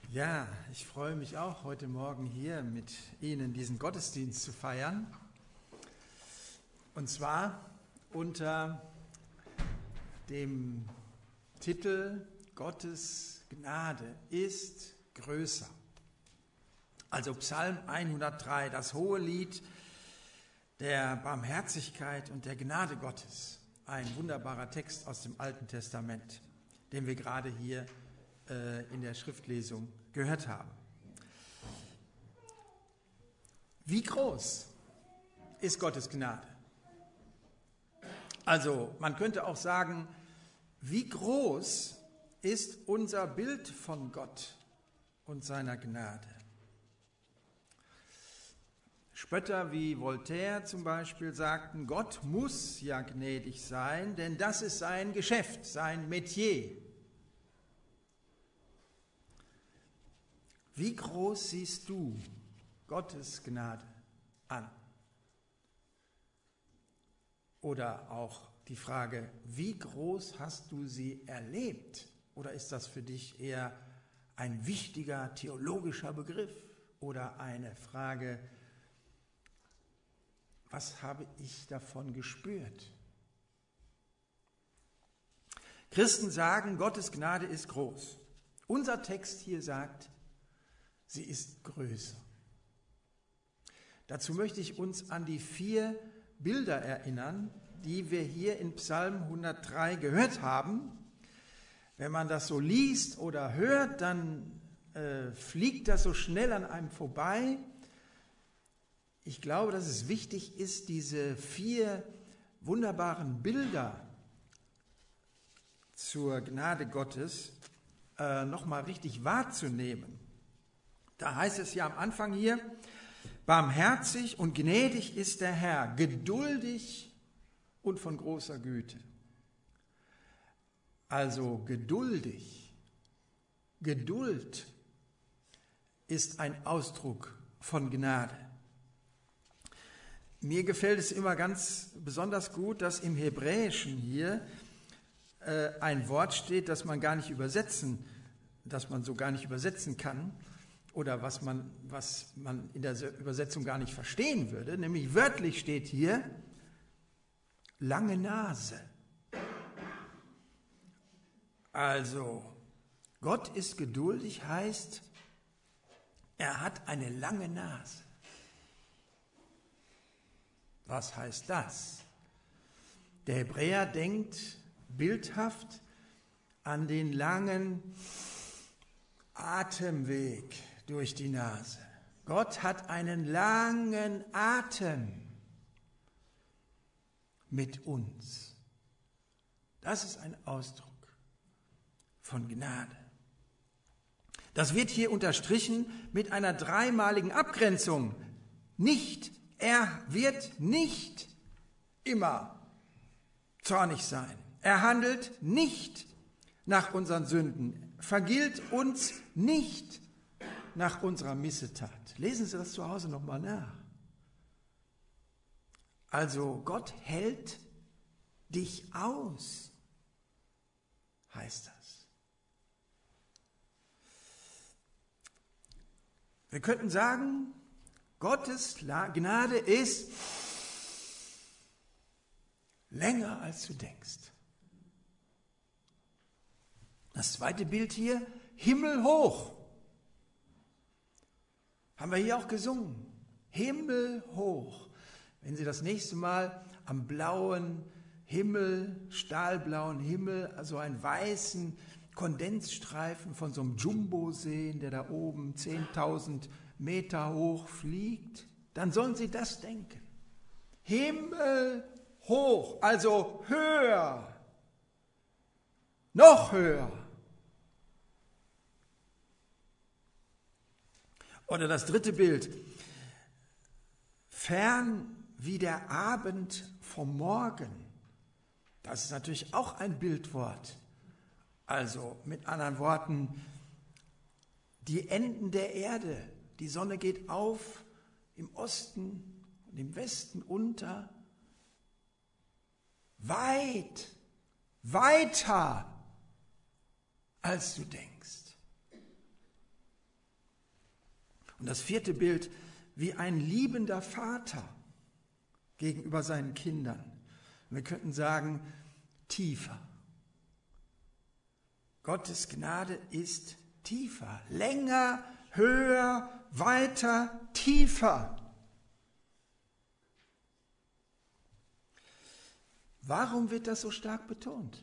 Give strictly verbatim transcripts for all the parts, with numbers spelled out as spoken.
Ja, ich freue mich auch, heute Morgen hier mit Ihnen diesen Gottesdienst zu feiern. Und zwar unter dem Titel Gottes Gnade ist größer. Also Psalm hundertdrei, das hohe Lied der Barmherzigkeit und der Gnade Gottes. Ein wunderbarer Text aus dem Alten Testament, den wir gerade hier äh, in der Schriftlesung gehört haben. Wie groß ist Gottes Gnade? Also man könnte auch sagen, wie groß ist unser Bild von Gott und seiner Gnade? Spötter wie Voltaire zum Beispiel sagten, Gott muss ja gnädig sein, denn das ist sein Geschäft, sein Metier. Wie groß siehst du Gottes Gnade an? Oder auch die Frage, wie groß hast du sie erlebt? Oder ist das für dich eher ein wichtiger theologischer Begriff oder eine Frage, was habe ich davon gespürt? Christen sagen, Gottes Gnade ist groß. Unser Text hier sagt, sie ist größer. Dazu möchte ich uns an die vier Bilder erinnern, die wir hier in Psalm hundertdrei gehört haben. Wenn man das so liest oder hört, dann äh, fliegt das so schnell an einem vorbei. Ich glaube, dass es wichtig ist, diese vier wunderbaren Bilder zur Gnade Gottes äh, nochmal richtig wahrzunehmen. Da heißt es ja am Anfang hier, barmherzig und gnädig ist der Herr, geduldig und von großer Güte. Also geduldig, Geduld ist ein Ausdruck von Gnade. Mir gefällt es immer ganz besonders gut, dass im Hebräischen hier äh, ein Wort steht, das man gar nicht übersetzen, das man so gar nicht übersetzen kann oder was man, was man in der Übersetzung gar nicht verstehen würde. Nämlich wörtlich steht hier lange Nase. Also Gott ist geduldig heißt, er hat eine lange Nase. Was heißt das? Der Hebräer denkt bildhaft an den langen Atemweg durch die Nase. Gott hat einen langen Atem mit uns. Das ist ein Ausdruck von Gnade. Das wird hier unterstrichen mit einer dreimaligen Abgrenzung. Nicht Er wird nicht immer zornig sein. Er handelt nicht nach unseren Sünden, vergilt uns nicht nach unserer Missetat. Lesen Sie das zu Hause nochmal nach. Also Gott hält dich aus, heißt das. Wir könnten sagen, Gottes Gnade ist länger, als du denkst. Das zweite Bild hier, himmelhoch. Haben wir hier auch gesungen. Himmelhoch. Wenn Sie das nächste Mal am blauen Himmel, stahlblauen Himmel, also einen weißen Kondensstreifen von so einem Jumbo sehen, der da oben zehntausend Meter hoch fliegt, dann sollen Sie das denken. Himmel hoch, also höher, noch höher. Oder das dritte Bild, fern wie der Abend vom Morgen. Das ist natürlich auch ein Bildwort. Also mit anderen Worten, die Enden der Erde. Die Sonne geht auf im Osten und im Westen unter. Weit, weiter, als du denkst. Und das vierte Bild, wie ein liebender Vater gegenüber seinen Kindern. Wir könnten sagen, tiefer. Gottes Gnade ist tiefer, länger, höher, weiter, tiefer. Warum wird das so stark betont?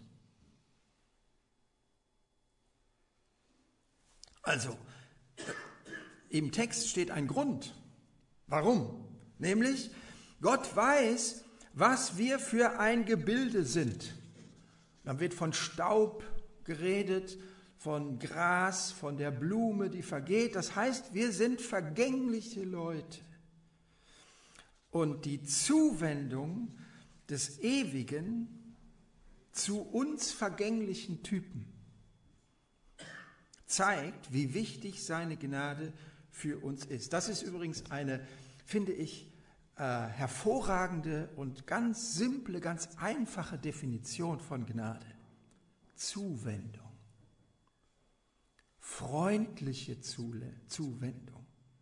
Also, im Text steht ein Grund. Warum? Nämlich, Gott weiß, was wir für ein Gebilde sind. Dann wird von Staub geredet, von Gras, von der Blume, die vergeht. Das heißt, wir sind vergängliche Leute. Und die Zuwendung des Ewigen zu uns vergänglichen Typen zeigt, wie wichtig seine Gnade für uns ist. Das ist übrigens eine, finde ich, äh, hervorragende und ganz simple, ganz einfache Definition von Gnade. Zuwendung. Freundliche Zuwendung.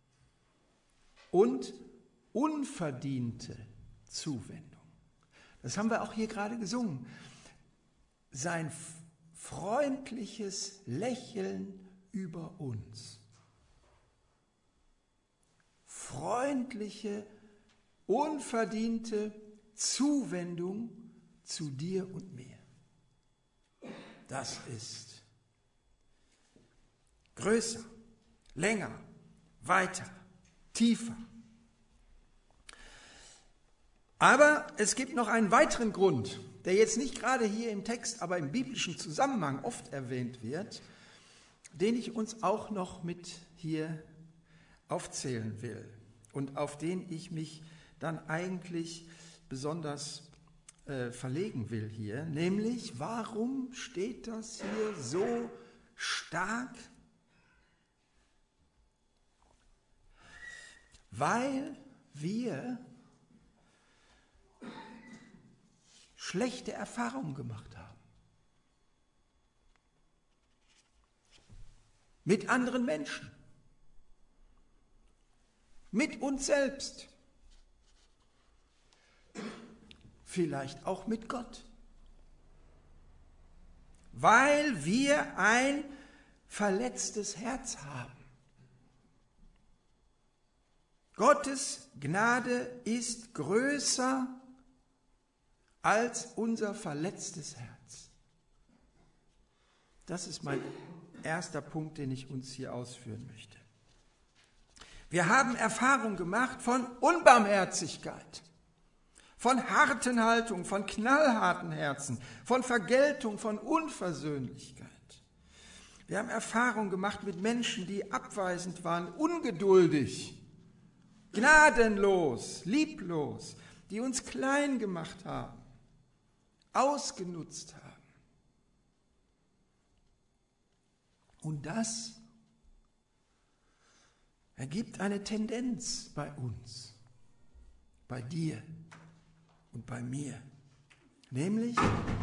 Und unverdiente Zuwendung. Das haben wir auch hier gerade gesungen. Sein freundliches Lächeln über uns. Freundliche, unverdiente Zuwendung zu dir und mir. Das ist größer, länger, weiter, tiefer. Aber es gibt noch einen weiteren Grund, der jetzt nicht gerade hier im Text, aber im biblischen Zusammenhang oft erwähnt wird, den ich uns auch noch mit hier aufzählen will und auf den ich mich dann eigentlich besonders äh, verlegen will hier, nämlich warum steht das hier so stark? Weil wir schlechte Erfahrungen gemacht haben. Mit anderen Menschen. Mit uns selbst. Vielleicht auch mit Gott. Weil wir ein verletztes Herz haben. Gottes Gnade ist größer als unser verletztes Herz. Das ist mein erster Punkt, den ich uns hier ausführen möchte. Wir haben Erfahrung gemacht von Unbarmherzigkeit, von harten Haltungen, von knallharten Herzen, von Vergeltung, von Unversöhnlichkeit. Wir haben Erfahrung gemacht mit Menschen, die abweisend waren, ungeduldig, gnadenlos, lieblos, die uns klein gemacht haben, ausgenutzt haben. Und das ergibt eine Tendenz bei uns, bei dir und bei mir, nämlich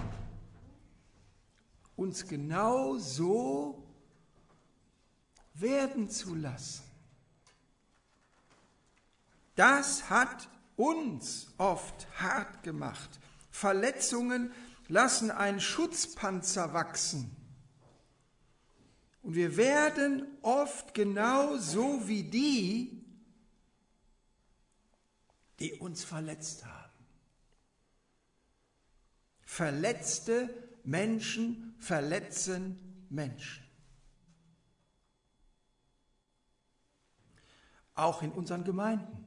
uns genau so werden zu lassen. Das hat uns oft hart gemacht. Verletzungen lassen einen Schutzpanzer wachsen. Und wir werden oft genau so wie die, die uns verletzt haben. Verletzte Menschen verletzen Menschen. Auch in unseren Gemeinden.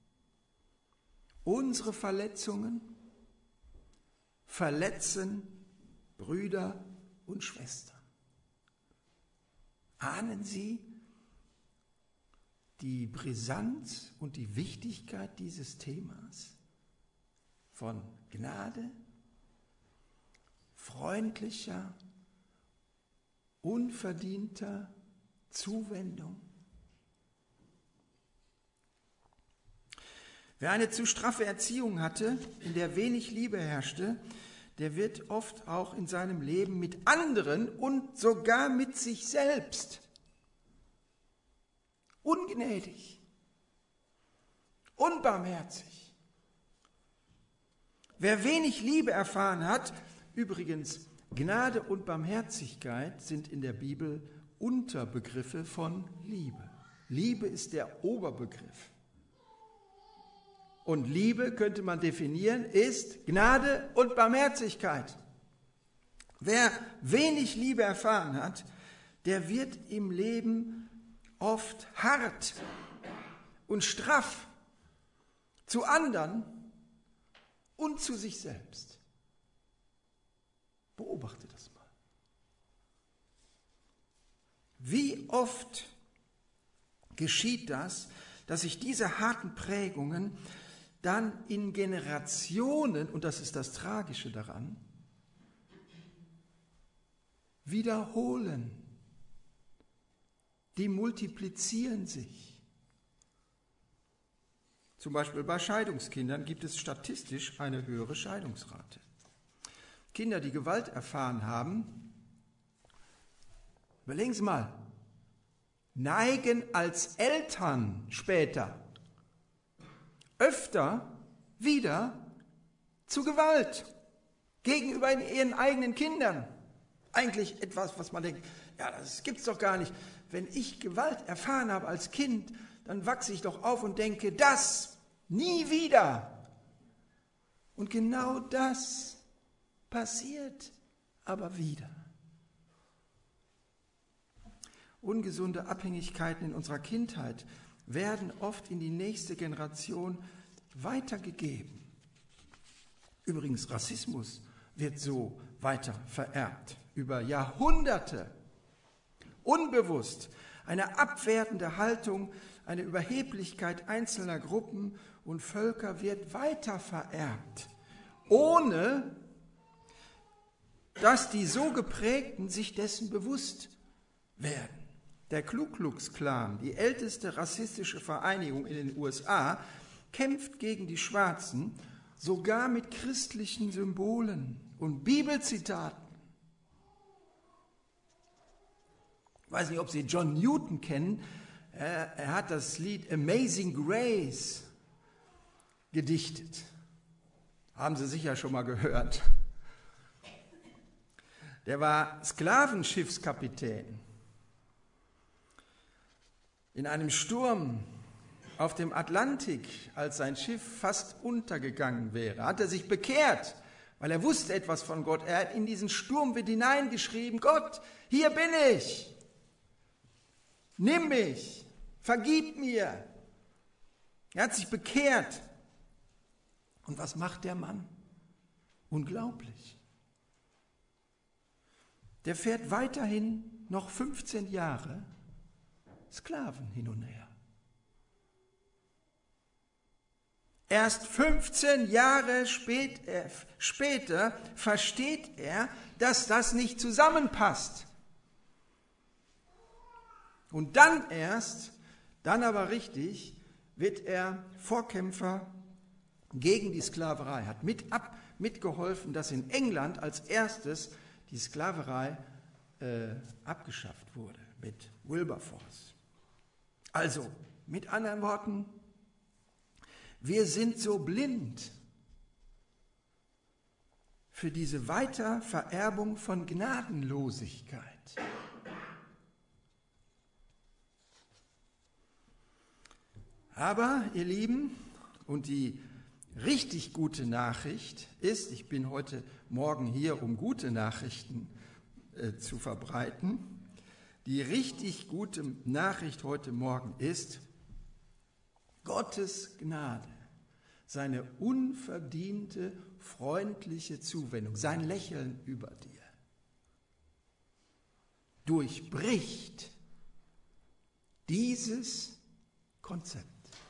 Unsere Verletzungen verletzen Brüder und Schwestern. Ahnen Sie die Brisanz und die Wichtigkeit dieses Themas von Gnade, freundlicher, unverdienter Zuwendung? Wer eine zu straffe Erziehung hatte, in der wenig Liebe herrschte, der wird oft auch in seinem Leben mit anderen und sogar mit sich selbst ungnädig, unbarmherzig. Wer wenig Liebe erfahren hat, übrigens, Gnade und Barmherzigkeit sind in der Bibel Unterbegriffe von Liebe. Liebe ist der Oberbegriff. Und Liebe, könnte man definieren, ist Gnade und Barmherzigkeit. Wer wenig Liebe erfahren hat, der wird im Leben oft hart und straff zu anderen und zu sich selbst. Beobachte das mal. Wie oft geschieht das, dass sich diese harten Prägungen dann in Generationen, und das ist das Tragische daran, wiederholen. Die multiplizieren sich. Zum Beispiel bei Scheidungskindern gibt es statistisch eine höhere Scheidungsrate. Kinder, die Gewalt erfahren haben, überlegen Sie mal, neigen als Eltern später öfter wieder zu Gewalt gegenüber ihren eigenen Kindern. Eigentlich etwas, was man denkt, ja, das gibt's doch gar nicht. Wenn ich Gewalt erfahren habe als Kind, dann wachse ich doch auf und denke, das nie wieder. Und genau das passiert aber wieder. Ungesunde Abhängigkeiten in unserer Kindheit werden oft in die nächste Generation weitergegeben. Übrigens, Rassismus wird so weiter vererbt, über Jahrhunderte. Unbewusst eine abwertende Haltung, eine Überheblichkeit einzelner Gruppen und Völker wird weiter vererbt, ohne dass die so Geprägten sich dessen bewusst werden. Der Ku Klux Klan, die älteste rassistische Vereinigung in den U S A, kämpft gegen die Schwarzen, sogar mit christlichen Symbolen und Bibelzitaten. Ich weiß nicht, ob Sie John Newton kennen. Er, er hat das Lied Amazing Grace gedichtet. Haben Sie sicher schon mal gehört. Der war Sklavenschiffskapitän. In einem Sturm auf dem Atlantik, als sein Schiff fast untergegangen wäre, hat er sich bekehrt, weil er wusste etwas von Gott. Er hat in diesen Sturmwind hineingeschrieben, Gott, hier bin ich, nimm mich, vergib mir. Er hat sich bekehrt. Und was macht der Mann? Unglaublich. Der fährt weiterhin noch fünfzehn Jahre Sklaven hin und her. Erst fünfzehn Jahre spät, äh, später versteht er, dass das nicht zusammenpasst. Und dann erst, dann aber richtig, wird er Vorkämpfer gegen die Sklaverei, hat mit ab, mitgeholfen, dass in England als erstes die Sklaverei äh, abgeschafft wurde mit Wilberforce. Also, mit anderen Worten, wir sind so blind für diese Weitervererbung von Gnadenlosigkeit. Aber, ihr Lieben, und die richtig gute Nachricht ist, ich bin heute Morgen hier, um gute Nachrichten äh, zu verbreiten, die richtig gute Nachricht heute Morgen ist, Gottes Gnade, seine unverdiente, freundliche Zuwendung, sein Lächeln über dir, durchbricht dieses Konzept.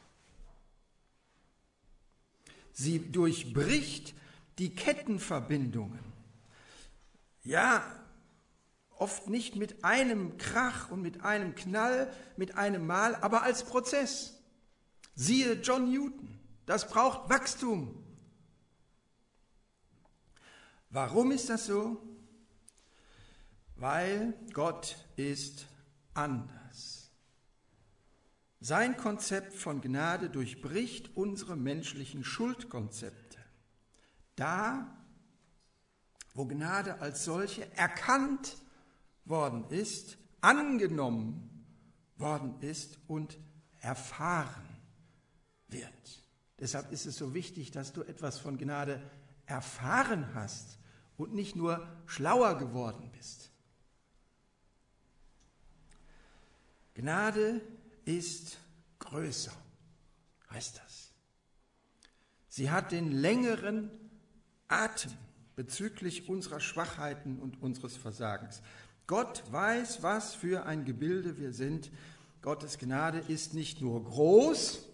Sie durchbricht die Kettenverbindungen. Ja, oft nicht mit einem Krach und mit einem Knall, mit einem Mal, aber als Prozess. Siehe John Newton, das braucht Wachstum. Warum ist das so? Weil Gott ist anders. Sein Konzept von Gnade durchbricht unsere menschlichen Schuldkonzepte. Da, wo Gnade als solche erkannt worden ist, angenommen worden ist und erfahren wird. Deshalb ist es so wichtig, dass du etwas von Gnade erfahren hast und nicht nur schlauer geworden bist. Gnade ist größer, heißt das. Sie hat den längeren Atem bezüglich unserer Schwachheiten und unseres Versagens. Gott weiß, was für ein Gebilde wir sind. Gottes Gnade ist nicht nur groß,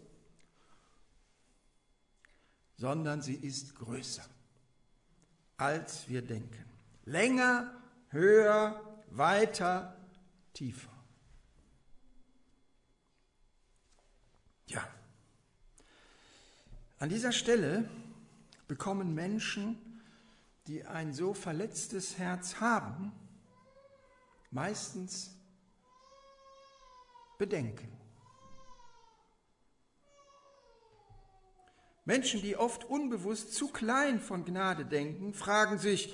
sondern sie ist größer, als wir denken. Länger, höher, weiter, tiefer. Ja, an dieser Stelle bekommen Menschen, die ein so verletztes Herz haben, meistens Bedenken. Menschen, die oft unbewusst zu klein von Gnade denken, fragen sich,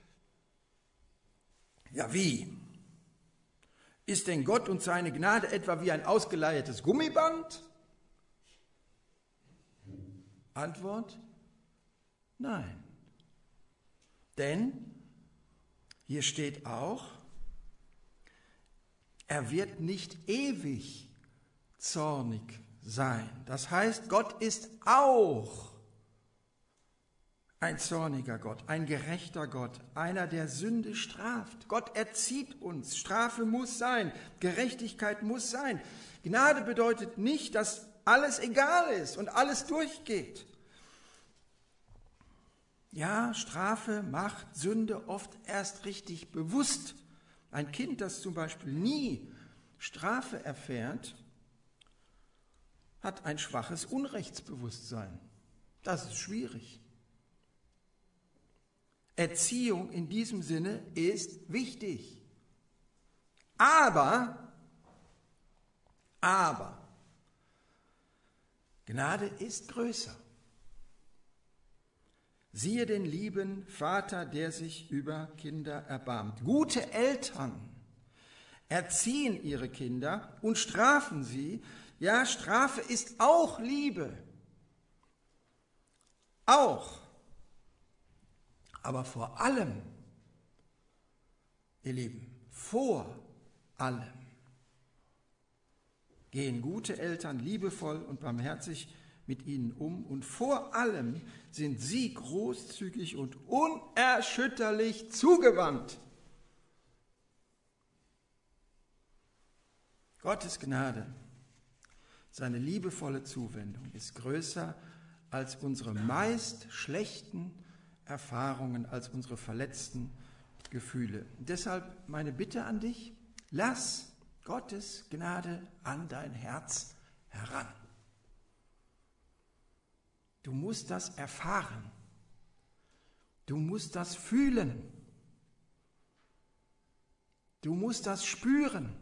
ja wie? Ist denn Gott und seine Gnade etwa wie ein ausgeleiertes Gummiband? Antwort, nein. Denn hier steht auch, er wird nicht ewig zornig sein. Das heißt, Gott ist auch ein zorniger Gott, ein gerechter Gott, einer, der Sünde straft. Gott erzieht uns. Strafe muss sein, Gerechtigkeit muss sein. Gnade bedeutet nicht, dass alles egal ist und alles durchgeht. Ja, Strafe macht Sünde oft erst richtig bewusst. Ein Kind, das zum Beispiel nie Strafe erfährt, hat ein schwaches Unrechtsbewusstsein. Das ist schwierig. Erziehung in diesem Sinne ist wichtig. Aber, aber, Gnade ist größer. Siehe den lieben Vater, der sich über Kinder erbarmt. Gute Eltern erziehen ihre Kinder und strafen sie. Ja, Strafe ist auch Liebe. Auch. Aber vor allem, ihr Lieben, vor allem gehen gute Eltern liebevoll und barmherzig mit ihnen um und vor allem sind sie großzügig und unerschütterlich zugewandt. Gottes Gnade, seine liebevolle Zuwendung ist größer als unsere meist schlechten Erfahrungen, als unsere verletzten Gefühle. Deshalb meine Bitte an dich, lass Gottes Gnade an dein Herz heran. Du musst das erfahren. Du musst das fühlen. Du musst das spüren.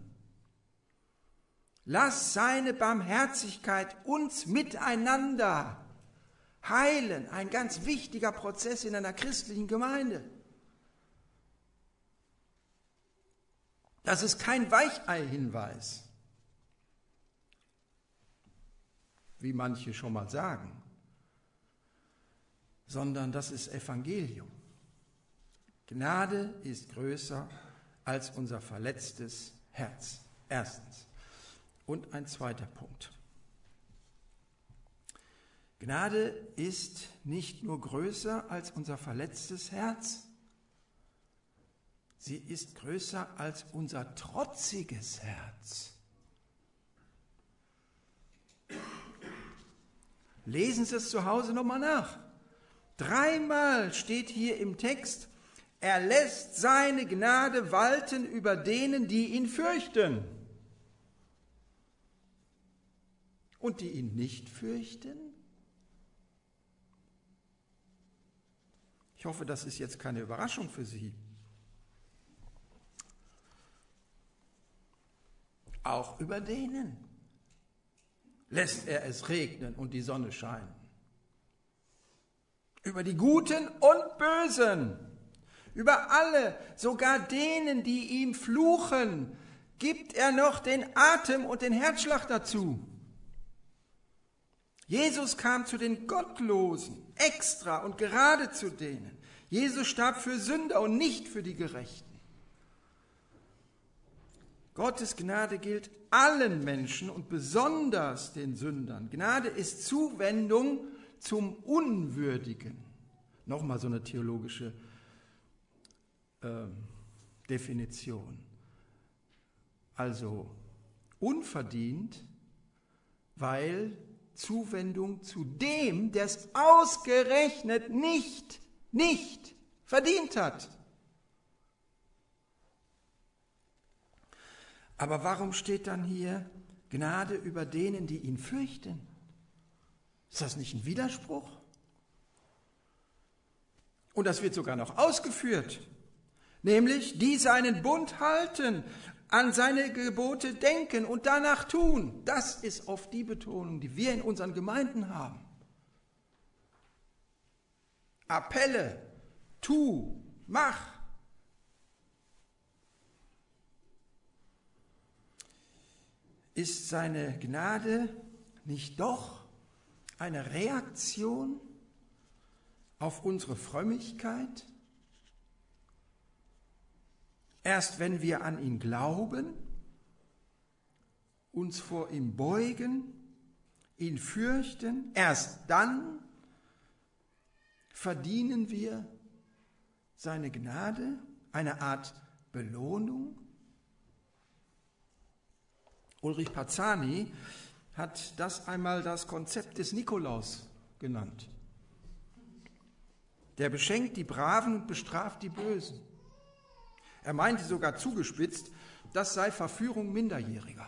Lass seine Barmherzigkeit uns miteinander heilen. Ein ganz wichtiger Prozess in einer christlichen Gemeinde. Das ist kein Weichei-Hinweis, wie manche schon mal sagen, sondern das ist Evangelium. Gnade ist größer als unser verletztes Herz. Erstens. Und ein zweiter Punkt. Gnade ist nicht nur größer als unser verletztes Herz, sie ist größer als unser trotziges Herz. Lesen Sie es zu Hause nochmal nach. Dreimal steht hier im Text, er lässt seine Gnade walten über denen, die ihn fürchten. Und die ihn nicht fürchten? Ich hoffe, das ist jetzt keine Überraschung für Sie. Auch über denen, lässt er es regnen und die Sonne scheinen. Über die Guten und Bösen, über alle, sogar denen, die ihm fluchen, gibt er noch den Atem und den Herzschlag dazu. Jesus kam zu den Gottlosen, extra und gerade zu denen. Jesus starb für Sünder und nicht für die Gerechten. Gottes Gnade gilt allen Menschen und besonders den Sündern. Gnade ist Zuwendung zum Unwürdigen. Nochmal so eine theologische äh, Definition. Also unverdient, weil Zuwendung zu dem, der es ausgerechnet nicht, nicht verdient hat. Aber warum steht dann hier Gnade über denen, die ihn fürchten? Ist das nicht ein Widerspruch? Und das wird sogar noch ausgeführt, nämlich die seinen Bund halten, an seine Gebote denken und danach tun. Das ist oft die Betonung, die wir in unseren Gemeinden haben. Appelle, tu, mach. Ist seine Gnade nicht doch eine Reaktion auf unsere Frömmigkeit? Erst wenn wir an ihn glauben, uns vor ihm beugen, ihn fürchten, erst dann verdienen wir seine Gnade, eine Art Belohnung. Ulrich Parzani hat das einmal das Konzept des Nikolaus genannt. Der beschenkt die Braven und bestraft die Bösen. Er meinte sogar zugespitzt, das sei Verführung Minderjähriger.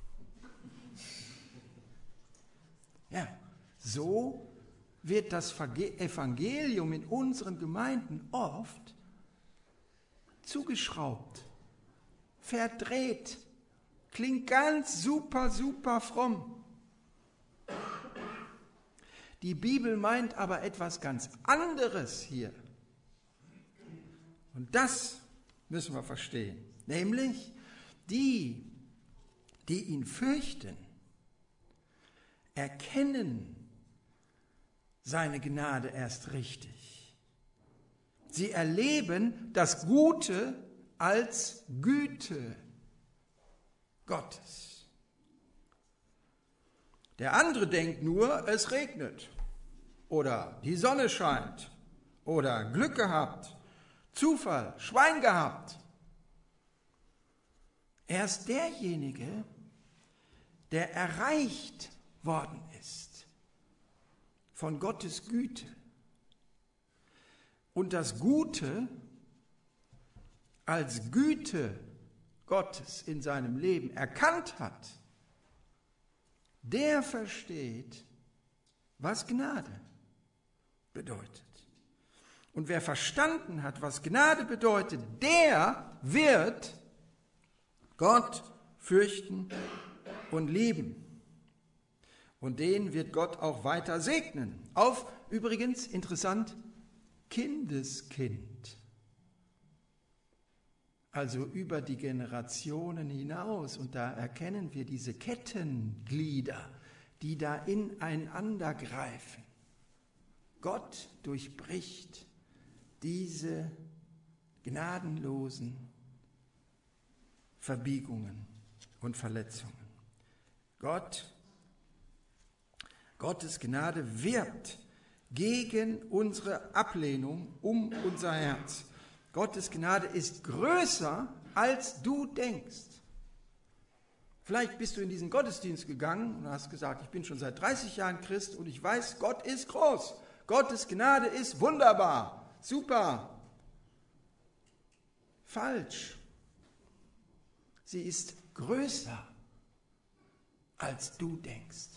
Ja, so wird das Evangelium in unseren Gemeinden oft zugeschraubt, verdreht, klingt ganz super, super fromm. Die Bibel meint aber etwas ganz anderes hier. Und das müssen wir verstehen. Nämlich, die, die ihn fürchten, erkennen seine Gnade erst richtig. Sie erleben das Gute als Güte Gottes. Der andere denkt nur, es regnet oder die Sonne scheint oder Glück gehabt, Zufall, Schwein gehabt. Er ist derjenige, der erreicht worden ist von Gottes Güte und das Gute als Güte Gottes in seinem Leben erkannt hat, der versteht, was Gnade bedeutet. Und wer verstanden hat, was Gnade bedeutet, der wird Gott fürchten und lieben. Und den wird Gott auch weiter segnen. Auf, übrigens, interessant, Kindeskind. Also über die Generationen hinaus. Und da erkennen wir diese Kettenglieder, die da ineinander greifen. Gott durchbricht diese gnadenlosen Verbiegungen und Verletzungen. Gott, Gottes Gnade wirbt gegen unsere Ablehnung um unser Herz. Gottes Gnade ist größer, als du denkst. Vielleicht bist du in diesen Gottesdienst gegangen und hast gesagt, ich bin schon seit dreißig Jahren Christ und ich weiß, Gott ist groß. Gottes Gnade ist wunderbar, super. Falsch. Sie ist größer, als du denkst.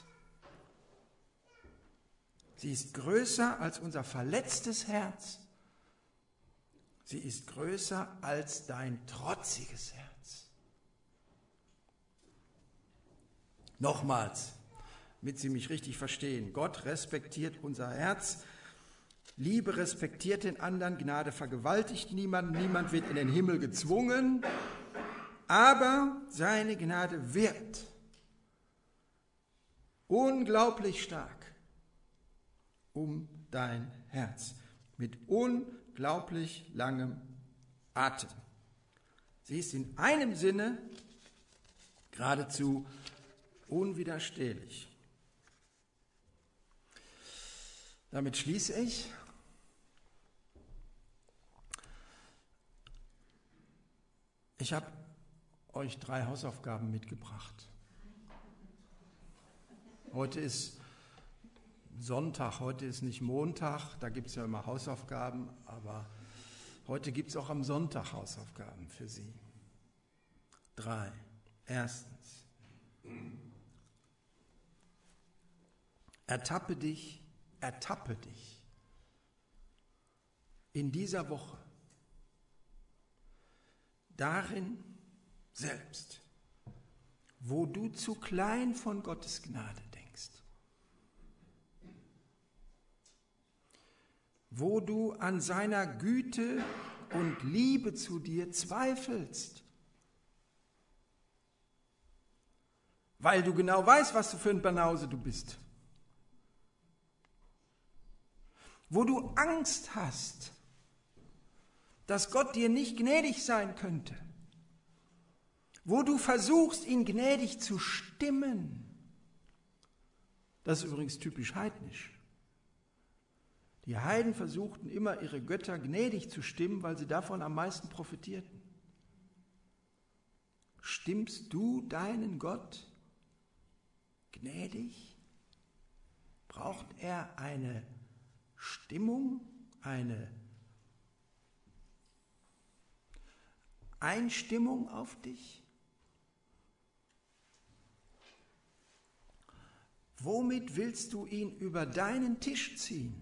Sie ist größer als unser verletztes Herz. Sie ist größer als dein trotziges Herz. Nochmals, damit Sie mich richtig verstehen. Gott respektiert unser Herz. Liebe respektiert den anderen, Gnade vergewaltigt niemanden, niemand wird in den Himmel gezwungen, aber seine Gnade wirkt unglaublich stark um dein Herz, mit unglaublich langem Atem. Sie ist in einem Sinne geradezu unwiderstehlich. Damit schließe ich. Ich habe euch drei Hausaufgaben mitgebracht. Heute ist Sonntag, heute ist nicht Montag, da gibt es ja immer Hausaufgaben, aber heute gibt es auch am Sonntag Hausaufgaben für Sie. Drei. Erstens. Ertappe dich, ertappe dich in dieser Woche darin selbst, wo du zu klein von Gottes Gnade denkst, wo du an seiner Güte und Liebe zu dir zweifelst, weil du genau weißt, was du für ein Banause du bist, wo du Angst hast, dass Gott dir nicht gnädig sein könnte, wo du versuchst, ihn gnädig zu stimmen. Das ist übrigens typisch heidnisch. Die Heiden versuchten immer, ihre Götter gnädig zu stimmen, weil sie davon am meisten profitierten. Stimmst du deinen Gott gnädig? Braucht er eine Stimmung, eine Einstimmung auf dich? Womit willst du ihn über deinen Tisch ziehen?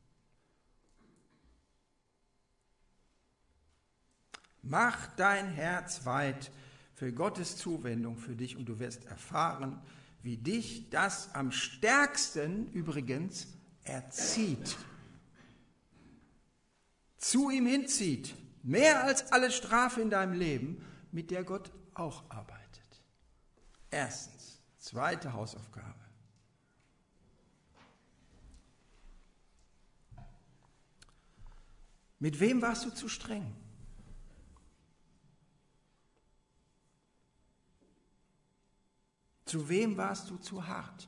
Mach dein Herz weit für Gottes Zuwendung für dich und du wirst erfahren, wie dich das am stärksten übrigens erzieht, zu ihm hinzieht, mehr als alle Strafe in deinem Leben, mit der Gott auch arbeitet. Erstens, zweite Hausaufgabe. Mit wem warst du zu streng? Zu wem warst du zu hart?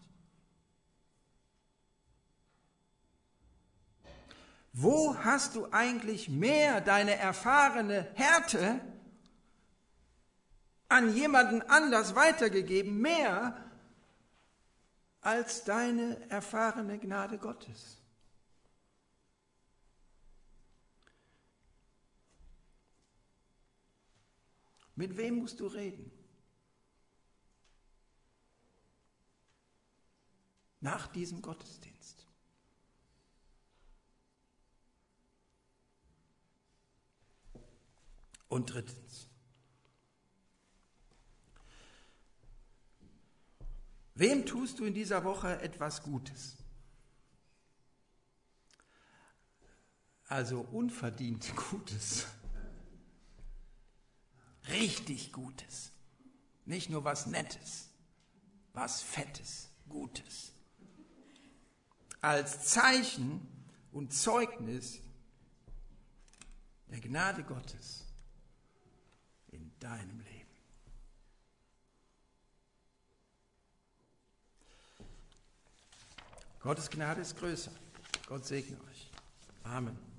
Wo hast du eigentlich mehr deine erfahrene Härte an jemanden anders weitergegeben, mehr als deine erfahrene Gnade Gottes? Mit wem musst du reden? Nach diesem Gottesdienst. Und drittens. Wem tust du in dieser Woche etwas Gutes? Also unverdient Gutes. Richtig Gutes. Nicht nur was Nettes, was Fettes, Gutes. Als Zeichen und Zeugnis der Gnade Gottes in deinem Leben. Gottes Gnade ist größer. Gott segne euch. Amen.